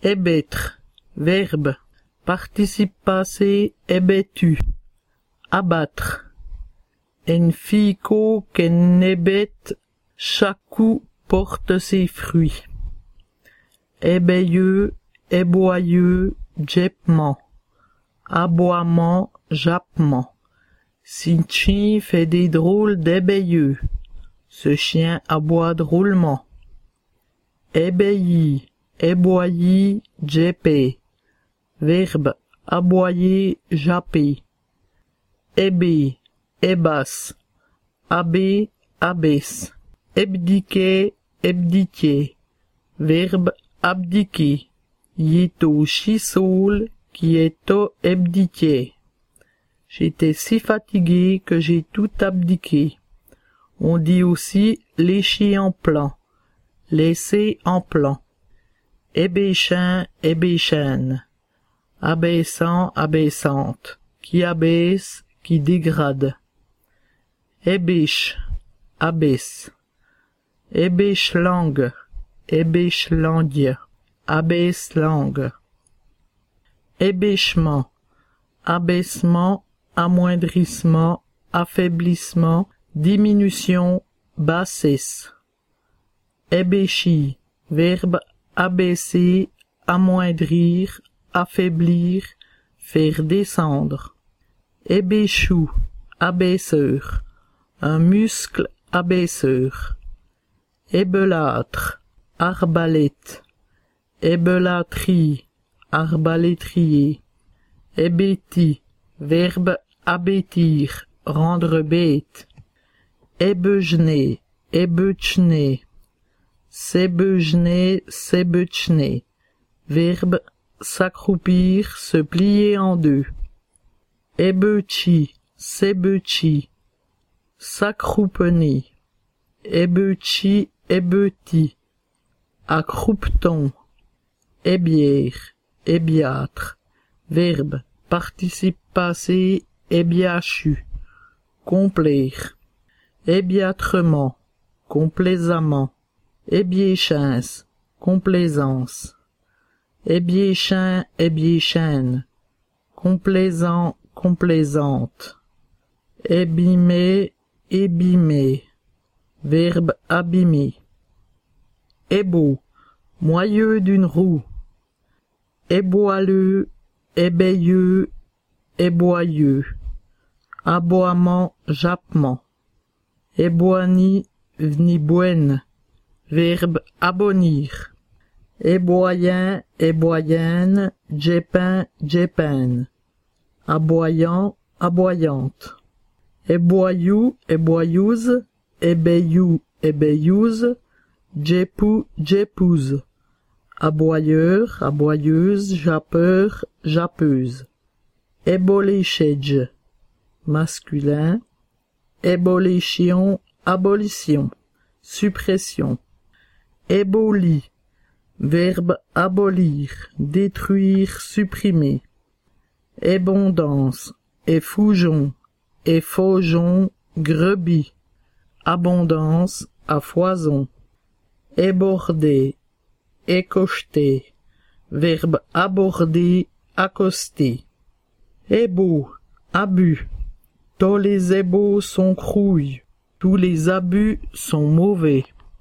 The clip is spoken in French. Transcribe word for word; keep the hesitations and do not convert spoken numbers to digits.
Hébêtre, verbe, participe passé, hébétu. Abattre. En fico qu'en hébète, chaque coup porte ses fruits. Ébeilleux, éboyeux, jappement. Aboiement, jappement. Cinchi fait des drôles d'ébeilleux. Ce chien aboie drôlement. Ébeilli, éboilli, jappé. Verbe, aboyer, japper. Ébé, ébasse. Abbé, abaisse. Abdiquer, abdiquer. Verbe, abdiquer. Yéto chisoul, qui est au abdiquer. J'étais si fatigué que j'ai tout abdiqué. On dit aussi lécher en plan, laisser en plan. Ébéchin, ébéchaine. Abaissant, abaissante. Qui abaisse, qui dégrade. Ébêche, abaisse. Ébêche-langue, ébêche-langue, abaisse-langue. Ébêchement, abaissement, amoindrissement, affaiblissement, diminution, bassesse. Ébéchi, verbe abaisser, amoindrir, affaiblir, faire descendre. Ébéchou, abaisseur, un muscle abaisseur. Ébelâtre, arbalète. Ébelâtrie, arbalétrier. Hébéti, verbe abêtir, rendre bête. Ébeugener, ébeuchner. S'ébeugener, s'ébeuchner. Verbe s'accroupir, se plier en deux. Ébeuchi, s'ébeuchi. S'accroupener. Ébeuchi, ébeuti. Accroupe-t-on. Ébière, ébiâtre. Verbe, participe passé, ébiachu. Complaire. Ébiâtrement, complaisamment. Ébiéchance, complaisance. Ébiéchin, ébiéchaine. Complaisant, complaisante. Ébimer, ébimer. Verbe abîmer. Ébeau, moyeu d'une roue. Éboileux, ébeilleux, éboyeux. Aboiement, jappement. Éboigni, vniboine. Verbe abonir. Éboyen, éboyenne, djépin, djépaine. Aboyant, aboyante. Éboyou, éboyouze, ébeillou, ébeillouze, djépou, djépouze. Aboyeur, aboyeuse, jappeur, jappeuse. Éboléchedge, masculin. Éboléchion, abolition, suppression. Éboli, verbe abolir, détruire, supprimer. Ébondance, effougeon, effaugeon, grebis. Abondance, à foison. Éborder, écocheter. Verbe aborder, accoster. Ébaux, abus. Tous les ébaux sont crouilles, tous les abus sont mauvais.